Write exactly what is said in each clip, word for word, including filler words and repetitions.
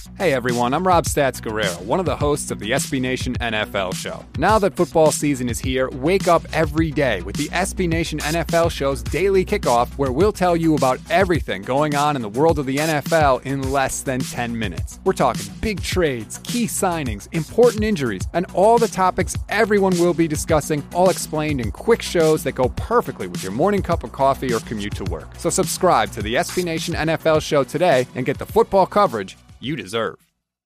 Hey everyone, I'm Rob Stats Guerrero, one of the hosts of the S B Nation N F L Show. Now that football season is here, wake up every day with the S B Nation N F L Show's daily kickoff, where we'll tell you about everything going on in the world of the N F L in less than ten minutes. We're talking big trades, key signings, important injuries, and all the topics everyone will be discussing, all explained in quick shows that go perfectly with your morning cup of coffee or commute to work. So subscribe to the S B Nation N F L Show today and get the football coverage you deserve.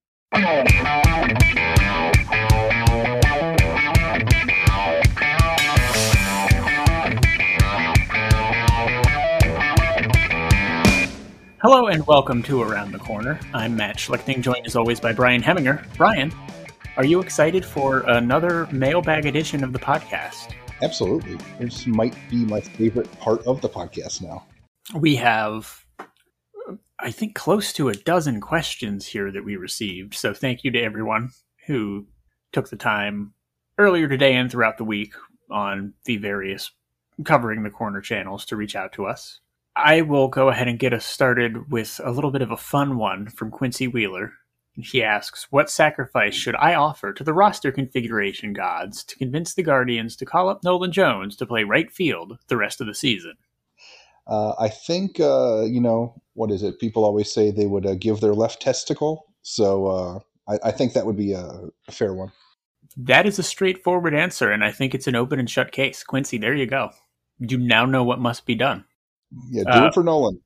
Hello and welcome to Around the Corner. I'm Matt Schlichting, joined as always by Brian Heminger. Brian, are you excited for another mailbag edition of the podcast? Absolutely. This might be my favorite part of the podcast now. We have, I think, close to a dozen questions here that we received. So thank you to everyone who took the time earlier today and throughout the week on the various Covering the Corner channels to reach out to us. I will go ahead and get us started with a little bit of a fun one from Quincy Wheeler. He asks, what sacrifice should I offer to the roster configuration gods to convince the Guardians to call up Nolan Jones to play right field the rest of the season? Uh, I think, uh, you know, what is it? People always say they would uh, give their left testicle. So uh, I, I think that would be a, a fair one. That is a straightforward answer, and I think it's an open and shut case. Quincy, there you go. You now know what must be done. Yeah, do uh, it for Nolan.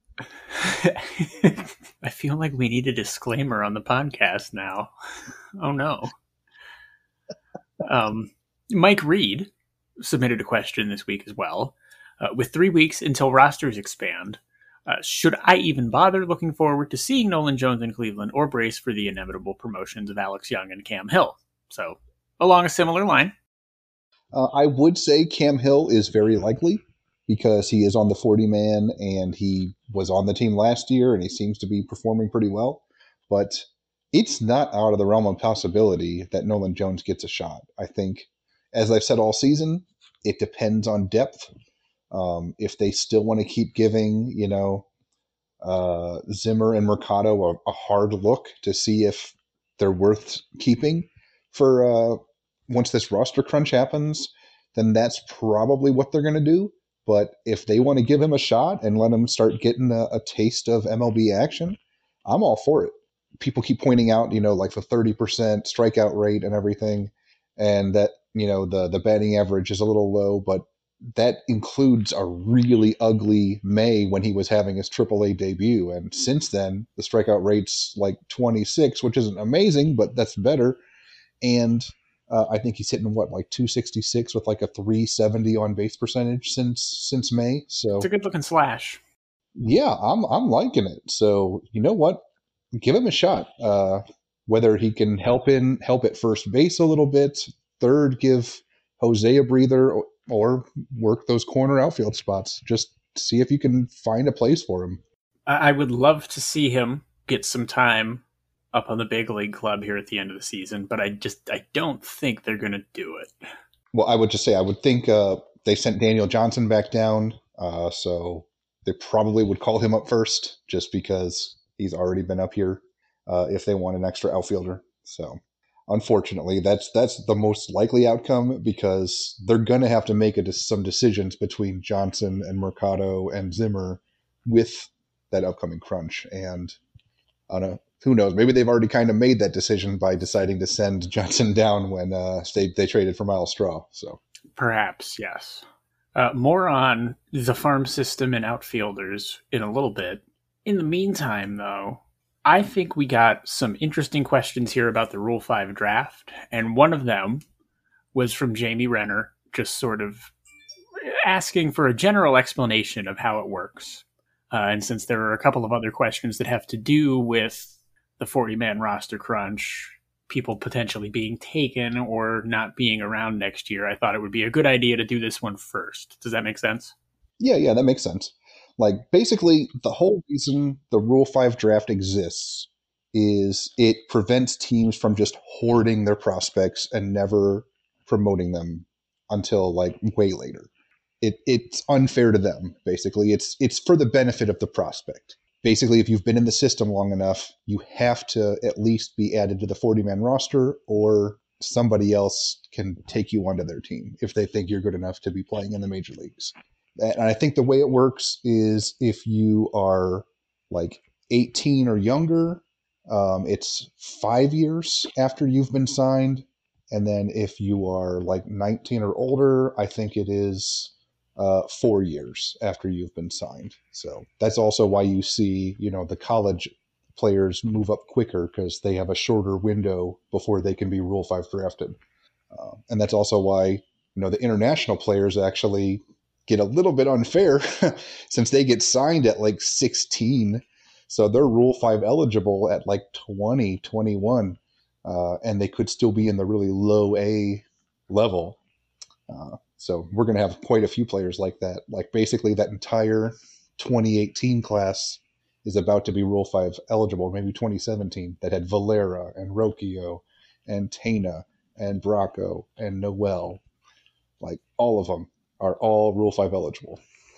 I feel like we need a disclaimer on the podcast now. Oh, no. um, Mike Reed submitted a question this week as well. Uh, with three weeks until rosters expand, uh, should I even bother looking forward to seeing Nolan Jones in Cleveland or brace for the inevitable promotions of Alex Young and Cam Hill? So, along a similar line. Uh, I would say Cam Hill is very likely because he is on the forty-man and he was on the team last year and he seems to be performing pretty well. But it's not out of the realm of possibility that Nolan Jones gets a shot. I think, as I've said all season, it depends on depth. Um, if they still want to keep giving, you know, uh, Zimmer and Mercado a, a hard look to see if they're worth keeping for uh, once this roster crunch happens, then that's probably what they're going to do. But if they want to give him a shot and let him start getting a, a taste of M L B action, I'm all for it. People keep pointing out, you know, like the thirty percent strikeout rate and everything, and that, you know, the, the batting average is a little low, but that includes a really ugly May when he was having his triple A debut. And since then, the strikeout rate's like twenty-six, which isn't amazing, but that's better. And uh, I think he's hitting, what, like two sixty-six with like a three seventy on base percentage since since May. So it's a good looking slash. Yeah, I'm I'm liking it. So you know what? Give him a shot. Uh, whether he can help in help at first base a little bit, third, give Jose a breather, or, or work those corner outfield spots. Just see if you can find a place for him. I would love to see him get some time up on the big league club here at the end of the season, but I just I don't think they're going to do it. Well, I would just say I would think uh, they sent Daniel Johnson back down, uh, so they probably would call him up first just because he's already been up here uh, if they want an extra outfielder. So unfortunately, that's that's the most likely outcome because they're going to have to make a, some decisions between Johnson and Mercado and Zimmer with that upcoming crunch. And I don't know, who knows? Maybe they've already kind of made that decision by deciding to send Johnson down when uh, they, they traded for Miles Straw. So perhaps, yes. Uh, more on the farm system and outfielders in a little bit. In the meantime, though, I think we got some interesting questions here about the Rule five draft, and one of them was from Jamie Renner, just sort of asking for a general explanation of how it works. Uh, and since there are a couple of other questions that have to do with the forty-man roster crunch, people potentially being taken or not being around next year, I thought it would be a good idea to do this one first. Does that make sense? Yeah, yeah, that makes sense. Like, basically, the whole reason the Rule five draft exists is it prevents teams from just hoarding their prospects and never promoting them until, like, way later. It, it's unfair to them, basically. It's it's for the benefit of the prospect. basically, if you've been in the system long enough, you have to at least be added to the forty-man roster, or somebody else can take you onto their team if they think you're good enough to be playing in the major leagues. And I think the way it works is if you are like eighteen or younger, um, it's five years after you've been signed. And then if you are like nineteen or older, I think it is uh, four years after you've been signed. So that's also why you see, you know, the college players move up quicker because they have a shorter window before they can be Rule five drafted. Uh, and that's also why, you know, the international players actually get a little bit unfair since they get signed at like sixteen. So they're Rule five eligible at like twenty, twenty-one. Uh, and they could still be in the really low A level. Uh, so we're going to have quite a few players like that. Like basically that entire twenty eighteen class is about to be Rule five eligible, maybe twenty seventeen, that had Valera and Rocchio and Tena and Bracco and Noel. Like all of them are all Rule five eligible.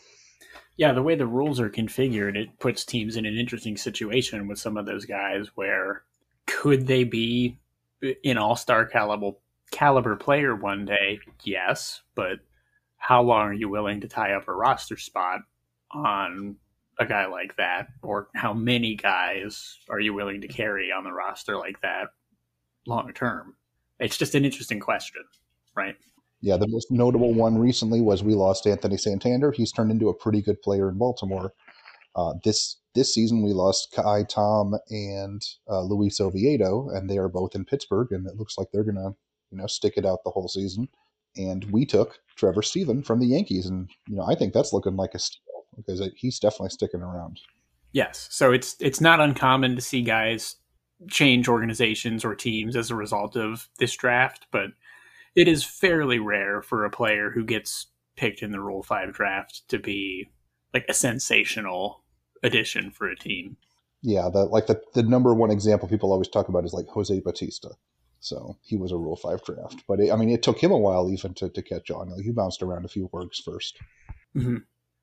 Yeah, the way the rules are configured, it puts teams in an interesting situation with some of those guys where could they be an all-star caliber, caliber player one day? Yes, but how long are you willing to tie up a roster spot on a guy like that? Or how many guys are you willing to carry on the roster like that long term? It's just an interesting question, right? Yeah, the most notable one recently was we lost Anthony Santander. He's turned into a pretty good player in Baltimore. Uh, this this season we lost Kai Tom and uh, Luis Oviedo, and they are both in Pittsburgh, and it looks like they're gonna, you know, stick it out the whole season. And we took Trevor Stephen from the Yankees, and you know I think that's looking like a steal because it, he's definitely sticking around. Yes, so it's it's not uncommon to see guys change organizations or teams as a result of this draft, but it is fairly rare for a player who gets picked in the Rule five draft to be like a sensational addition for a team. Yeah, the, like the, the number one example people always talk about is like Jose Bautista. So he was a Rule five draft. But it, I mean, it took him a while even to, to catch on. Like, he bounced around a few orgs first. Mm-hmm.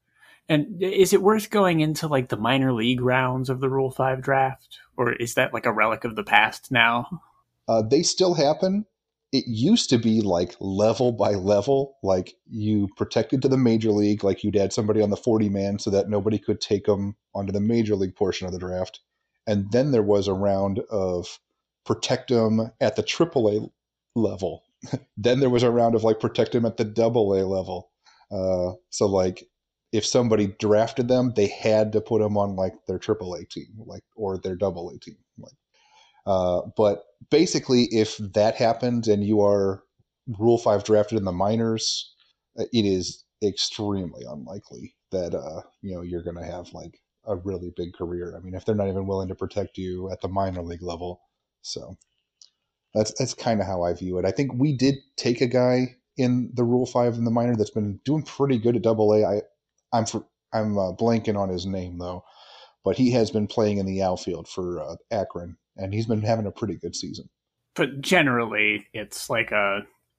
And is it worth going into like the minor league rounds of the Rule five draft? Or is that like a relic of the past now? Uh, they still happen. It used to be like level by level, like you protected to the major league, like you'd add somebody on the forty man so that nobody could take them onto the major league portion of the draft. And then there was a round of protect them at the triple A level. Then there was a round of like protect them at the double A level. Uh, so like if somebody drafted them, they had to put them on like their triple A team, like, or their double A team. Like, uh, but basically, if that happened and you are Rule five drafted in the minors, it is extremely unlikely that uh, you know you're going to have like a really big career. I mean, if they're not even willing to protect you at the minor league level, so that's that's kind of how I view it. I think we did take a guy in the Rule five in the minor that's been doing pretty good at Double A. I I'm for, I'm uh, blanking on his name though, but he has been playing in the outfield for uh, Akron. And he's been having a pretty good season. But generally, it's like a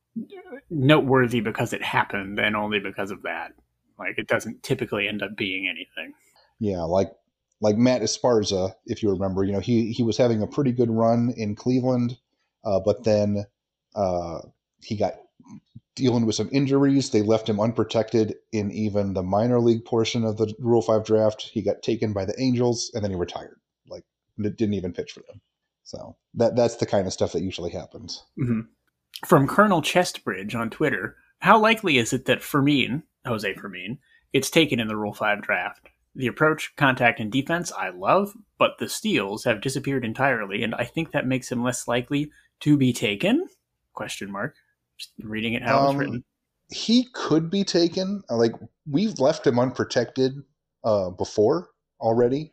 noteworthy because it happened and only because of that. Like, it doesn't typically end up being anything. Yeah, like like Matt Esparza, if you remember, you know, he, he was having a pretty good run in Cleveland, uh, but then uh, he got dealing with some injuries. They left him unprotected in even the minor league portion of the Rule five draft. He got taken by the Angels, and then he retired. Like, didn't even pitch for them. So that that's the kind of stuff that usually happens. Mm-hmm. From Colonel Chestbridge on Twitter, how likely is it that Fermin, Jose Fermin, gets taken in the Rule five draft? The approach, contact, and defense I love, but the steals have disappeared entirely, and I think that makes him less likely to be taken? Question mark. Just reading it how um, it's written. He could be taken. Like, we've left him unprotected uh, before already.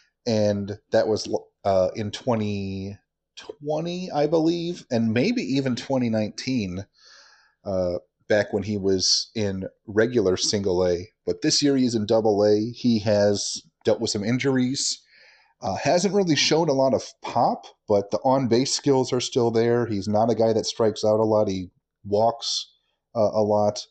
And that was uh, in twenty twenty, I believe, and maybe even twenty nineteen, uh, back when he was in regular single A. But this year he's in double A. He has dealt with some injuries. Uh, hasn't really shown a lot of pop, but the on-base skills are still there. He's not a guy that strikes out a lot. He walks uh, a lot.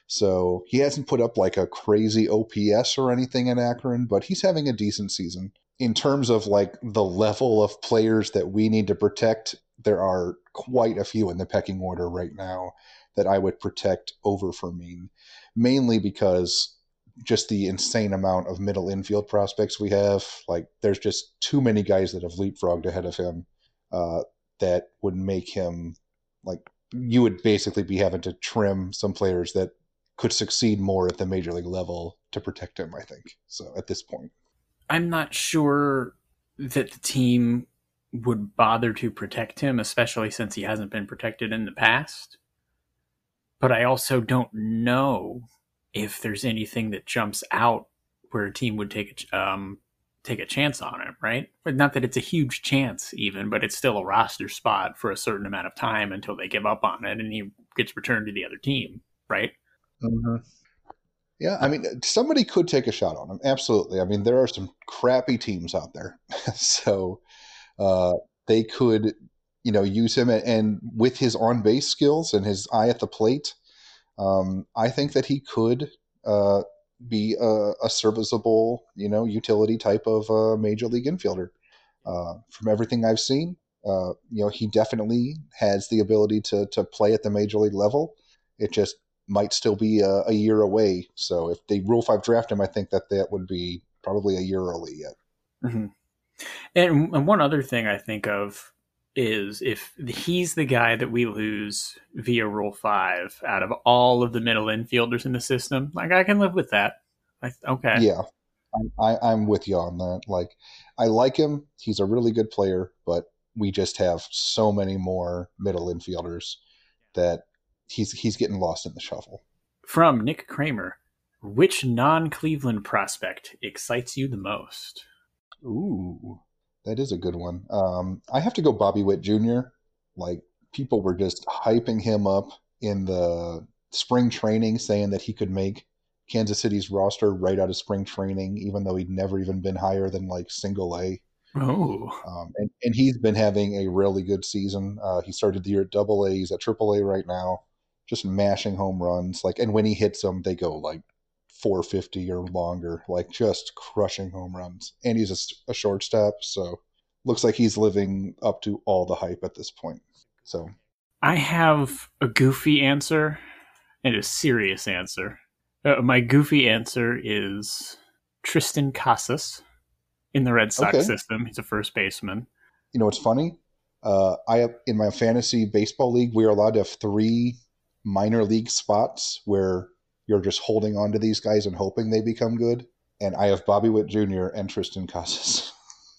So he hasn't put up like a crazy O P S or anything in Akron, but he's having a decent season. in terms of like the level of players that we need to protect, there are quite a few in the pecking order right now that I would protect over Fermin, mainly because just the insane amount of middle infield prospects we have. Like, there's just too many guys that have leapfrogged ahead of him uh, that would make him, like, you would basically be having to trim some players that could succeed more at the major league level to protect him, I think. So at this point, I'm not sure that the team would bother to protect him, especially since he hasn't been protected in the past. But I also don't know if there's anything that jumps out where a team would take a, um, take a chance on him, right? But not that it's a huge chance even, but it's still a roster spot for a certain amount of time until they give up on it and he gets returned to the other team, right? Mm-hmm. Yeah, I mean, somebody could take a shot on him. Absolutely. I mean, there are some crappy teams out there. so uh, they could, you know, use him. And with his on-base skills and his eye at the plate, um, I think that he could uh, be a, a serviceable, you know, utility type of uh, major league infielder. Uh, from everything I've seen, uh, you know, he definitely has the ability to to play at the major league level. It just might still be a, a year away. So if they Rule five draft him, I think that that would be probably a year early yet. Mm-hmm. And, and one other thing I think of is if he's the guy that we lose via Rule five out of all of the middle infielders in the system, like, I can live with that. I, okay. Yeah, I, I'm with you on that. Like, I like him. He's a really good player, but we just have so many more middle infielders that he's he's getting lost in the shuffle. From Nick Kramer, which non-Cleveland prospect excites you the most? Ooh, that is a good one. Um, I have to go Bobby Witt Junior Like, people were just hyping him up in the spring training, saying that he could make Kansas City's roster right out of spring training, even though he'd never even been higher than like single A. Oh, Um, and, and he's been having a really good season. Uh, he started the year at double A. He's at triple A right now, just mashing home runs. Like, and when he hits them, they go like four fifty or longer, like just crushing home runs. And he's a, a shortstop, so looks like he's living up to all the hype at this point. So I have a goofy answer and a serious answer. Uh, my goofy answer is Triston Casas in the Red Sox Okay. system. He's a first baseman. You know what's funny? Uh, I have, in my fantasy baseball league, we are allowed to have three minor league spots where you're just holding on to these guys and hoping they become good. And I have Bobby Witt Junior and Triston Casas.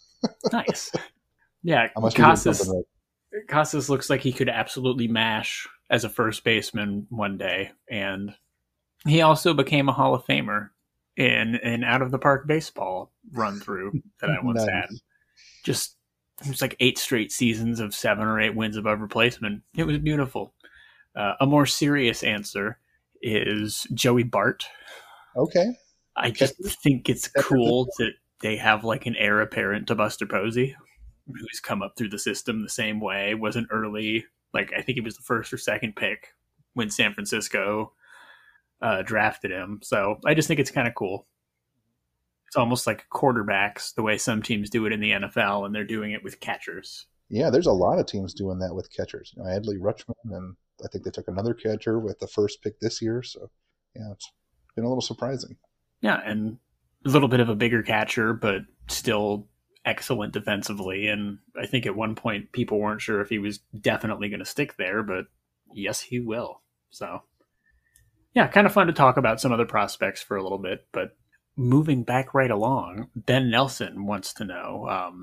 Nice. Yeah, I must be doing Casas, something right. Casas looks like he could absolutely mash as a first baseman one day. And he also became a Hall of Famer in an out-of-the-park baseball run-through that I once Nice. had. Just, it was like eight straight seasons of seven or eight wins above replacement. It was beautiful. Uh, a more serious answer is Joey Bart. Okay. I just think it's cool that they have like an heir apparent to Buster Posey, who's come up through the system the same way, was an early, like, I think he was the first or second pick when San Francisco uh, drafted him. So I just think it's kind of cool. It's almost like quarterbacks, the way some teams do it in the N F L, and they're doing it with catchers. Yeah, there's a lot of teams doing that with catchers. You know, Adley Rutschman, and I think they took another catcher with the first pick this year. So, yeah, it's been a little surprising. Yeah, and a little bit of a bigger catcher, but still excellent defensively. And I think at one point people weren't sure if he was definitely going to stick there, but yes, he will. So, yeah, kind of fun to talk about some other prospects for a little bit. But moving back right along, Ben Nelson wants to know um,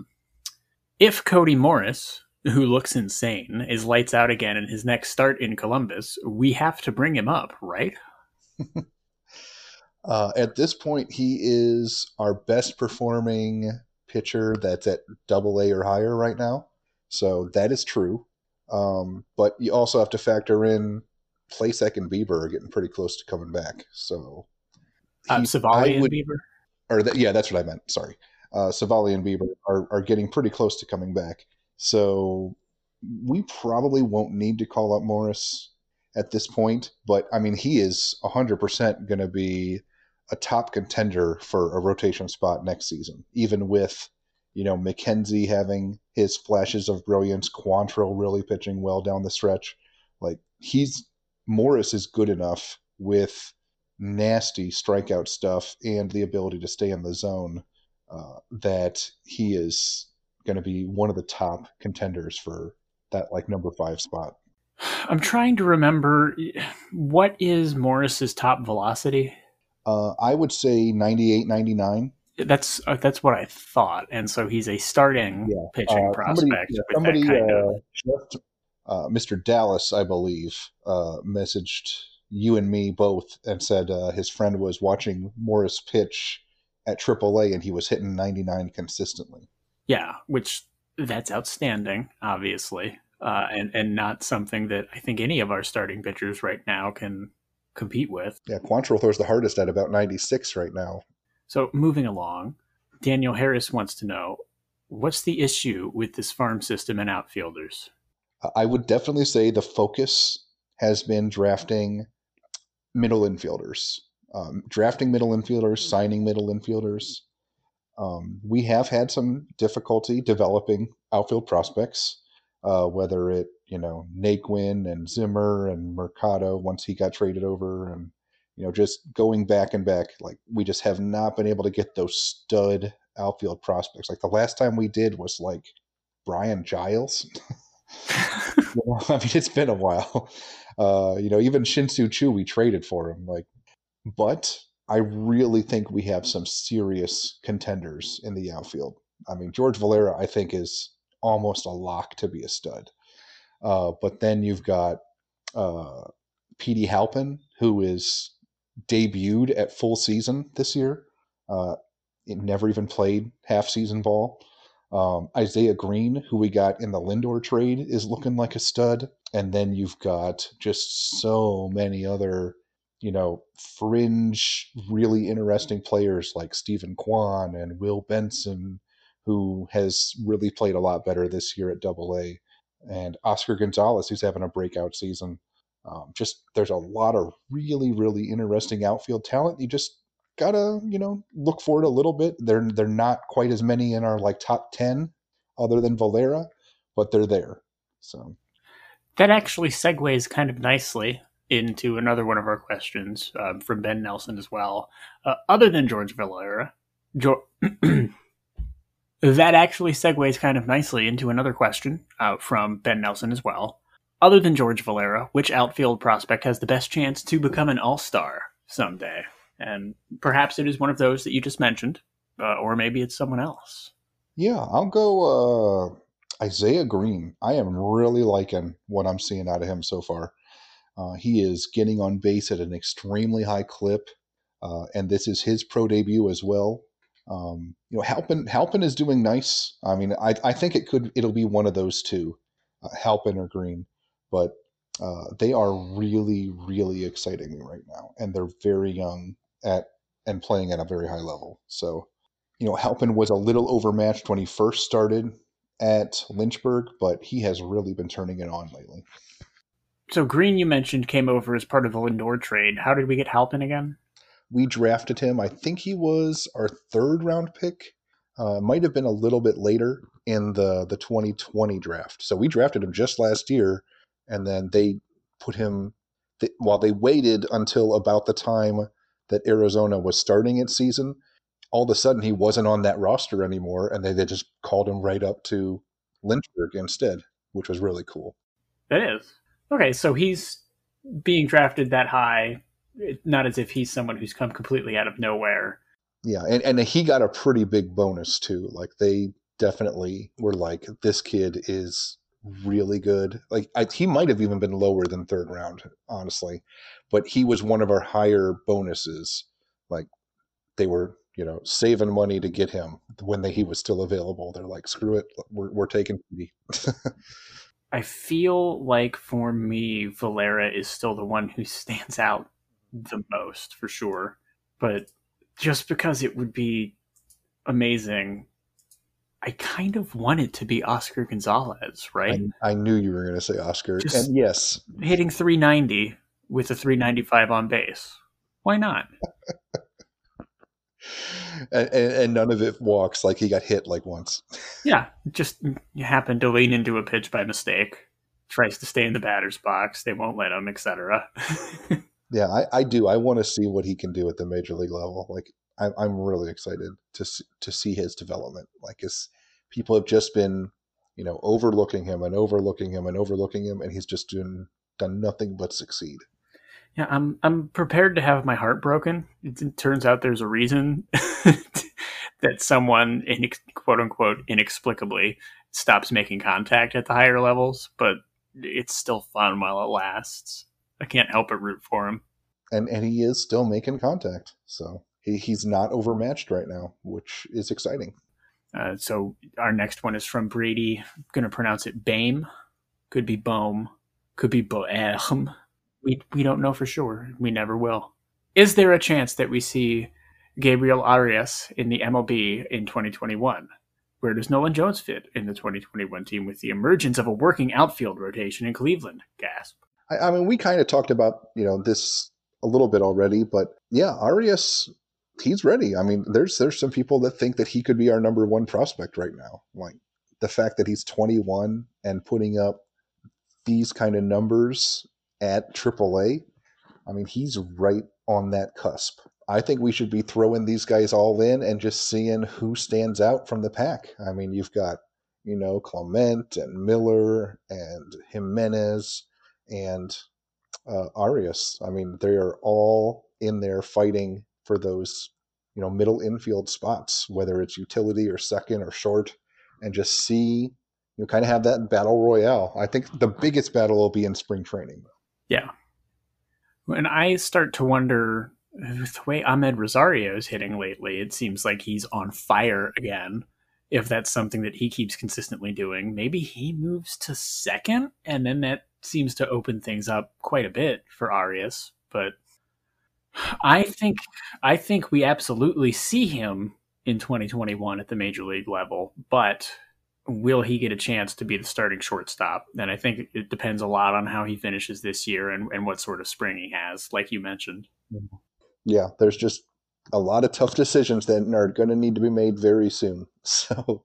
if Cody Morris, who looks insane, is lights out again in his next start in Columbus, we have to bring him up, right? Uh, at this point, he is our best performing pitcher that's at double A or higher right now. So that is true. Um, but you also have to factor in Plesac and Bieber are getting pretty close to coming back. So Uh, he- Savali I and would- Bieber? or that, yeah, that's what I meant. Sorry. Uh, Savali and Bieber are, are getting pretty close to coming back. So we probably won't need to call up Morris at this point. But, I mean, he is one hundred percent going to be a top contender for a rotation spot next season, even with you know, McKenzie having his flashes of brilliance, Quantrill really pitching well down the stretch. Like he's Morris is good enough with nasty strikeout stuff and the ability to stay in the zone uh, that he is going to be one of the top contenders for that like number five spot. I'm trying to remember, what is Morris's top velocity? Uh, I would say ninety-eight, ninety-nine. That's uh, that's what I thought, and so he's a starting yeah. pitching uh, prospect. Somebody, yeah, with somebody that kind uh, of... just, uh, Mister Dallas, I believe, uh, messaged you and me both and said uh, his friend was watching Morris pitch at triple A and he was hitting ninety-nine consistently. Yeah, which that's outstanding, obviously, uh, and and not something that I think any of our starting pitchers right now can compete with. Yeah, Quantrill throws the hardest at about ninety-six right now. So moving along, Daniel Harris wants to know, what's the issue with this farm system and outfielders? I would definitely say the focus has been drafting middle infielders, um, drafting middle infielders, signing middle infielders. Um, we have had some difficulty developing outfield prospects, uh, whether it, you know, Naquin and Zimmer and Mercado once he got traded over, and, you know, just going back and back, like we just have not been able to get those stud outfield prospects. Like the last time we did was like Brian Giles. You know, I mean, it's been a while. Uh, you know, even Shin-Soo Choo, we traded for him. Like, but I really think we have some serious contenders in the outfield. I mean, George Valera, I think, is almost a lock to be a stud. Uh, but then you've got uh, Petey Halpin, who is debuted at full season this year. Uh, it never even played half season ball. Um, Isaiah Green, who we got in the Lindor trade, is looking like a stud. And then you've got just so many other, you know, fringe, really interesting players like Stephen Kwan and Will Benson, who has really played a lot better this year at Double A, and Oscar Gonzalez, who's having a breakout season. Um, just there's a lot of really, really interesting outfield talent. You just gotta, you know, look for it a little bit. They're they're not quite as many in our like top ten, other than Valera, but they're there. So that actually segues kind of nicely into another one of our questions um, from Ben Nelson as well. Uh, other than George Valera, George, that actually segues kind of nicely into another question uh, from Ben Nelson as well. Other than George Valera, which outfield prospect has the best chance to become an all-star someday? And perhaps it is one of those that you just mentioned, uh, or maybe it's someone else. Yeah, I'll go uh, Isaiah Green. I am really liking what I'm seeing out of him so far. Uh, he is getting on base at an extremely high clip, uh, and this is his pro debut as well. Um, you know, Halpin Halpin is doing nice. I mean, I, I think it could it'll be one of those two, uh, Halpin or Green, but uh, they are really really exciting me right now, and they're very young at and playing at a very high level. So, you know, Halpin was a little overmatched when he first started at Lynchburg, but he has really been turning it on lately. So Green, you mentioned, came over as part of the Lindor trade. How did we get Halpin again? We drafted him. I think he was our third round pick. Uh, might have been a little bit later in the, the twenty twenty draft. So we drafted him just last year, and then they put him, th- while they waited until about the time that Arizona was starting its season, all of a sudden he wasn't on that roster anymore, and they, they just called him right up to Lynchburg instead, which was really cool. That is. Okay, so he's being drafted that high, not as if he's someone who's come completely out of nowhere. Yeah, and, and he got a pretty big bonus too. Like they definitely were like, this kid is really good. Like I, he might have even been lower than third round, honestly, but he was one of our higher bonuses. Like they were, you know, saving money to get him when they, he was still available. They're like, screw it, we're we're taking Petey. I feel like for me, Valera is still the one who stands out the most, for sure. But just because it would be amazing, I kind of want it to be Oscar Gonzalez, right? I, I knew you were going to say Oscar. Just and yes. Hitting three ninety with a three ninety-five on base. Why not? and, and, and none of it walks. Like he got hit like once. Yeah, just you happen to lean into a pitch by mistake. Tries to stay in the batter's box. They won't let him, et cetera. Yeah, I, I do. I want to see what he can do at the major league level. Like, I'm I'm really excited to see, to see his development. Like, as people have just been, you know, overlooking him and overlooking him and overlooking him, and he's just doing done nothing but succeed. Yeah, I'm I'm prepared to have my heart broken. It, it turns out there's a reason that someone, in, quote unquote, inexplicably stops making contact at the higher levels, but it's still fun while it lasts. I can't help but root for him. And and he is still making contact, so he, he's not overmatched right now, which is exciting. Uh, so our next one is from Brady. I'm going to pronounce it Bame. Could be Bohm. Could be Boehm. We we don't know for sure. We never will. Is there a chance that we see Gabriel Arias in the M L B in twenty twenty-one? Where does Nolan Jones fit in the twenty twenty-one team with the emergence of a working outfield rotation in Cleveland? Gasp. I, I mean, we kind of talked about, you know, this a little bit already, but yeah, Arias, he's ready. I mean, there's there's some people that think that he could be our number one prospect right now. Like the fact that he's twenty-one and putting up these kind of numbers at triple A, I mean, he's right on that cusp. I think we should be throwing these guys all in and just seeing who stands out from the pack. I mean, you've got, you know, Clement and Miller and Jimenez and uh, Arias. I mean, they are all in there fighting for those, you know, middle infield spots, whether it's utility or second or short, and just see, you kind of have that battle royale. I think the biggest battle will be in spring training. Yeah. When I start to wonder, the way Ahmed Rosario is hitting lately, it seems like he's on fire again. If that's something that he keeps consistently doing, maybe he moves to second, and then that seems to open things up quite a bit for Arias. But I think I think we absolutely see him in twenty twenty-one at the major league level, but will he get a chance to be the starting shortstop? And I think it depends a lot on how he finishes this year and, and what sort of spring he has, like you mentioned. Yeah, there's just a lot of tough decisions that are going to need to be made very soon. So,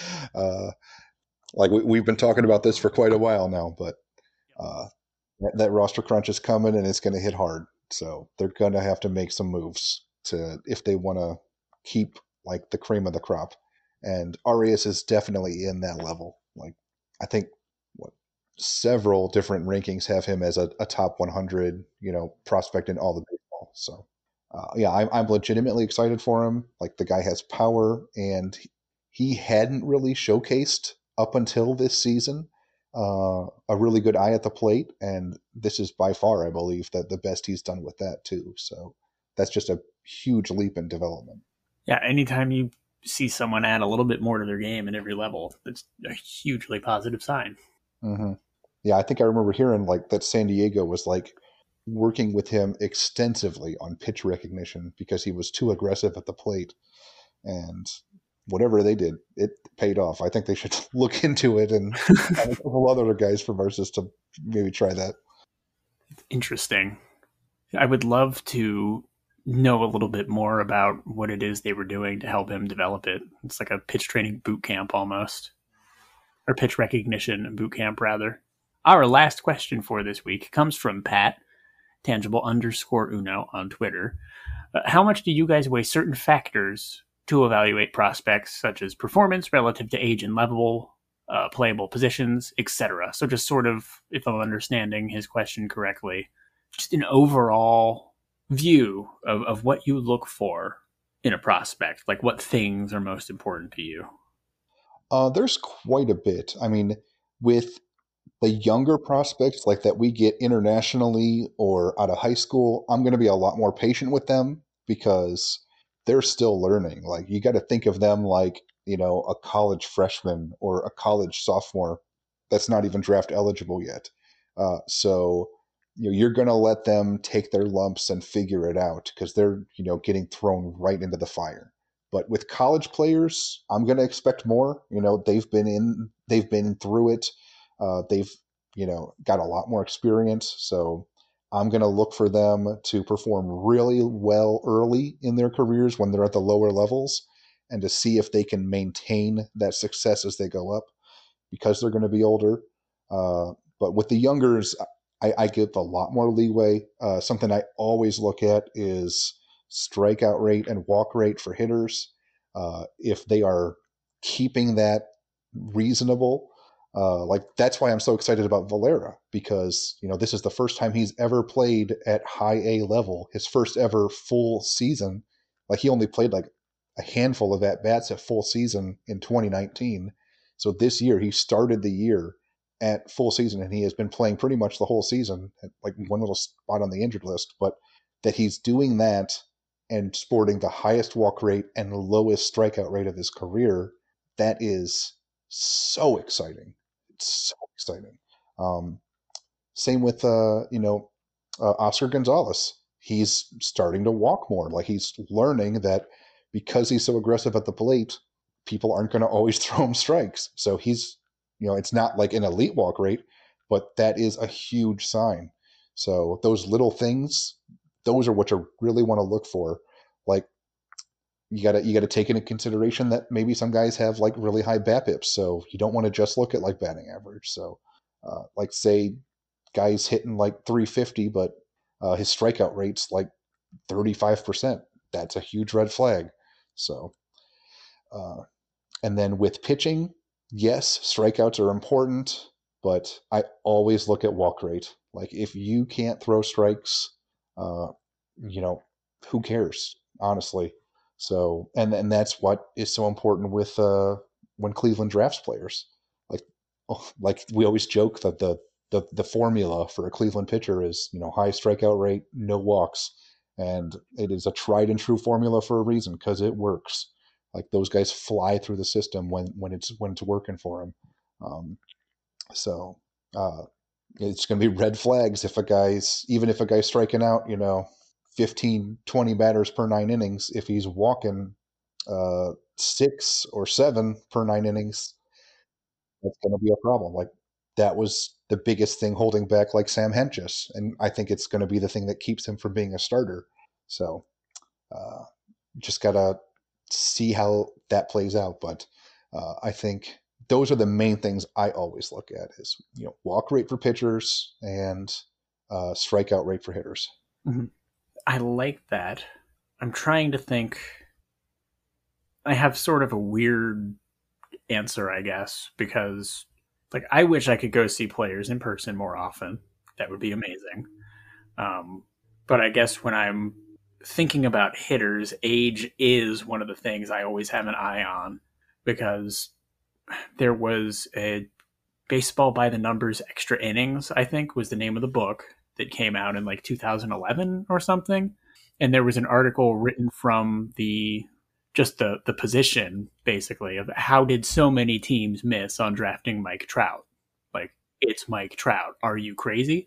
uh, like we, we've been talking about this for quite a while now, but uh, that, that roster crunch is coming and it's going to hit hard. So they're going to have to make some moves to if they want to keep like the cream of the crop. And Arias is definitely in that level. Like I think what several different rankings have him as a, a top one hundred, you know, prospect in all the baseball. So. Uh, yeah, I'm, I'm legitimately excited for him. Like the guy has power, and he hadn't really showcased up until this season uh, a really good eye at the plate, and this is by far, I believe, that the best he's done with that too. So that's just a huge leap in development. Yeah, anytime you see someone add a little bit more to their game at every level, it's a hugely positive sign. Mm-hmm. Yeah, I think I remember hearing like that San Diego was like working with him extensively on pitch recognition because he was too aggressive at the plate, and whatever they did, it paid off. I think they should look into it and have a couple other guys from our system maybe try that. Interesting. I would love to know a little bit more about what it is they were doing to help him develop it. It's like a pitch training boot camp almost, or pitch recognition boot camp rather. Our last question for this week comes from Pat, tangible underscore uno on Twitter. Uh, how much do you guys weigh certain factors to evaluate prospects, such as performance relative to age and level, uh, playable positions, et cetera? So just sort of, if I'm understanding his question correctly, just an overall view of, of what you look for in a prospect, like what things are most important to you. Uh, there's quite a bit. I mean, with the younger prospects like that we get internationally or out of high school, I'm going to be a lot more patient with them because they're still learning. Like you got to think of them like, you know, a college freshman or a college sophomore that's not even draft eligible yet. Uh, so, you know, you're going to let them take their lumps and figure it out because they're, you know, getting thrown right into the fire. But with college players, I'm going to expect more. You know, they've been in, they've been through it. Uh, they've, you know, got a lot more experience. So I'm going to look for them to perform really well early in their careers when they're at the lower levels, and to see if they can maintain that success as they go up, because they're going to be older. Uh, but with the youngers, I, I give a lot more leeway. Uh, something I always look at is strikeout rate and walk rate for hitters. Uh, if they are keeping that reasonable, uh, like that's why I'm so excited about Valera, because you know this is the first time he's ever played at high A level, his first ever full season. Like he only played like a handful of at bats at full season in twenty nineteen. So this year he started the year at full season, and he has been playing pretty much the whole season, like one little spot on the injured list, but that he's doing that and sporting the highest walk rate and lowest strikeout rate of his career, that is so exciting. It's so exciting. Um, same with, uh, you know, uh, Oscar Gonzalez. He's starting to walk more. Like he's learning that because he's so aggressive at the plate, people aren't going to always throw him strikes. So he's, you know, it's not like an elite walk rate, but that is a huge sign. So those little things, those are what you really want to look for. Like you gotta you gotta take into consideration that maybe some guys have like really high BABIPs, so you don't want to just look at like batting average. So, uh, like say, guys hitting like three fifty, but uh, his strikeout rate's like thirty-five percent. That's a huge red flag. So, uh, and then with pitching, yes, strikeouts are important, but I always look at walk rate. Like if you can't throw strikes, uh, you know, who cares, honestly? So, and and that's what is so important with uh, when Cleveland drafts players. Like, oh, like we always joke that the, the the formula for a Cleveland pitcher is, you know, high strikeout rate, no walks, and it is a tried and true formula for a reason, because it works. Like those guys fly through the system when when it's when it's working for them. Um, so uh, it's going to be red flags if a guy's, even if a guy's striking out, you know, fifteen, twenty batters per nine innings. If he's walking uh, six or seven per nine innings, that's going to be a problem. Like that was the biggest thing holding back like Sam Hentges, and I think it's going to be the thing that keeps him from being a starter. So uh, just gotta see how that plays out. But uh, I think those are the main things I always look at: is you know walk rate for pitchers and uh, strikeout rate for hitters. Mm-hmm. I like that. I'm trying to think. I have sort of a weird answer, I guess, because like I wish I could go see players in person more often. That would be amazing. Um, but I guess when I'm thinking about hitters, age is one of the things I always have an eye on, because there was a Baseball by the Numbers Extra Innings, I think was the name of the book, that came out in like two thousand eleven or something. And there was an article written from the just the the position basically of how did so many teams miss on drafting Mike Trout? Like, it's Mike Trout. Are you crazy?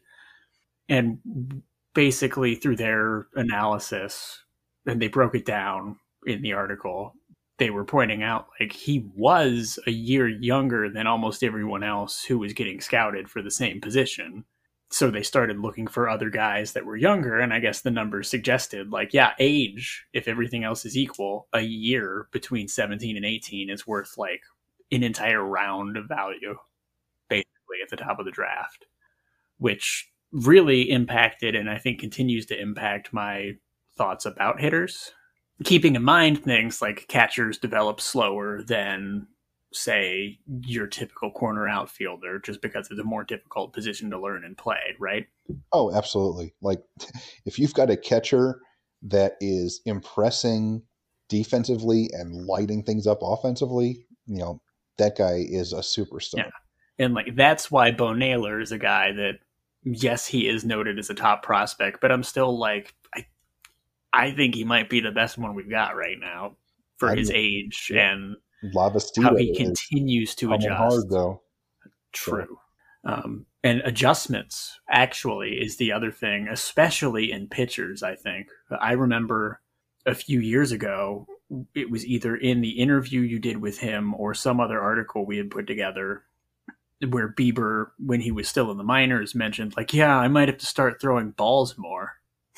And basically through their analysis, and they broke it down in the article, they were pointing out like he was a year younger than almost everyone else who was getting scouted for the same position. So they started looking for other guys that were younger, and I guess the numbers suggested, like, yeah, age, if everything else is equal, a year between seventeen and eighteen is worth, like, an entire round of value, basically, at the top of the draft, which really impacted, and I think continues to impact, my thoughts about hitters. Keeping in mind things like catchers develop slower than, say, your typical corner outfielder, just because it's a more difficult position to learn and play, right? Oh, absolutely. Like if you've got a catcher that is impressing defensively and lighting things up offensively, you know, that guy is a superstar. Yeah. And like that's why Bo Naylor is a guy that, yes, he is noted as a top prospect, but I'm still like, I I think he might be the best one we've got right now for I his mean, age yeah. and Lavastida how he continues to adjust. Hard, though. True. So. Um, and adjustments, actually, is the other thing, especially in pitchers, I think. I remember a few years ago, it was either in the interview you did with him or some other article we had put together. where Bieber, when he was still in the minors, mentioned, like, yeah, I might have to start throwing balls more.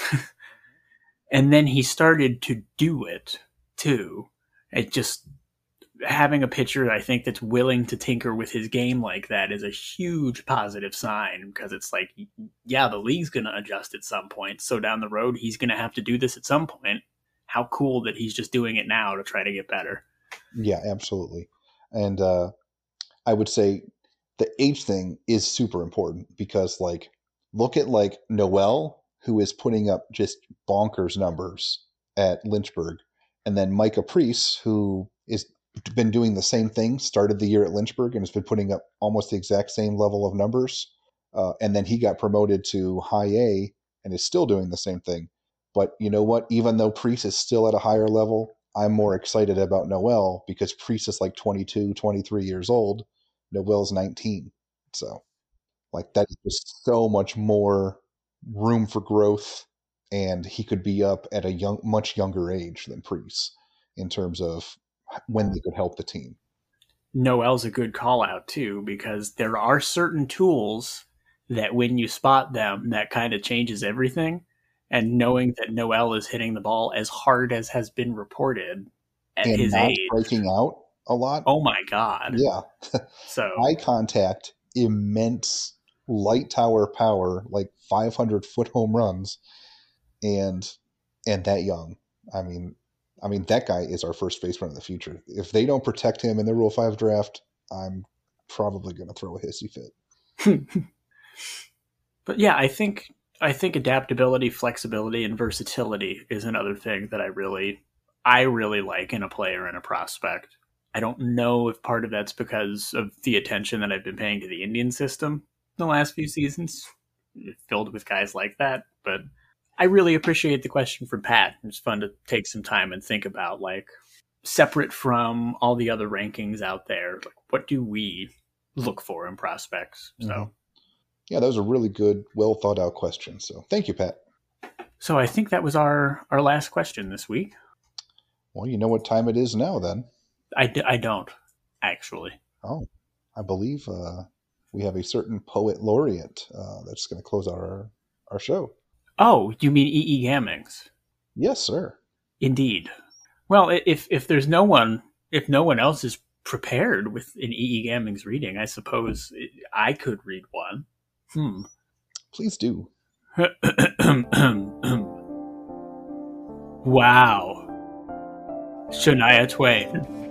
And then he started to do it, too. It just, having a pitcher, I think, that's willing to tinker with his game like that is a huge positive sign, because it's like, yeah, the league's going to adjust at some point. So down the road, he's going to have to do this at some point. How cool that he's just doing it now to try to get better. Yeah, absolutely. And uh, I would say the age thing is super important, because, like, look at, like, Noel, who is putting up just bonkers numbers at Lynchburg, and then Micah Priest, who is been doing the same thing, started the year at Lynchburg and has been putting up almost the exact same level of numbers. Uh, and then he got promoted to high A and is still doing the same thing. But you know what? Even though Priest is still at a higher level, I'm more excited about Noel, because Priest is like twenty-two, twenty-three years old. Noel's nineteen. So, like, that is just so much more room for growth, and he could be up at a young, much younger age than Priest in terms of when they could help the team. Noel's a good call out too, because there are certain tools that when you spot them, that kind of changes everything. And knowing that Noel is hitting the ball as hard as has been reported at and his not age, breaking out a lot. Oh my God. Yeah. So eye contact, immense light tower power, like five hundred foot home runs, and and that young. I mean, I mean that guy is our first baseman of the future. If they don't protect him in the Rule Five draft, I'm probably going to throw a hissy fit. But yeah, I think I think adaptability, flexibility, and versatility is another thing that I really I really like in a player and a prospect. I don't know if part of that's because of the attention that I've been paying to the Indian system the last few seasons, filled with guys like that. But I really appreciate the question from Pat. It's fun to take some time and think about, like, separate from all the other rankings out there, like, what do we look for in prospects? So, mm-hmm. Yeah, that was a really good, well thought out question. So thank you, Pat. So I think that was our, our last question this week. Well, you know what time it is now, then. I, d- I don't, actually. Oh, I believe uh, we have a certain poet laureate uh, that's going to close our our show. Oh, you mean E E. Gammings? Yes, sir. Indeed. Well, if if there's no one, if no one else is prepared with an E E. Gammings reading, I suppose I could read one. Hmm. Please do. Wow. Shania Twain.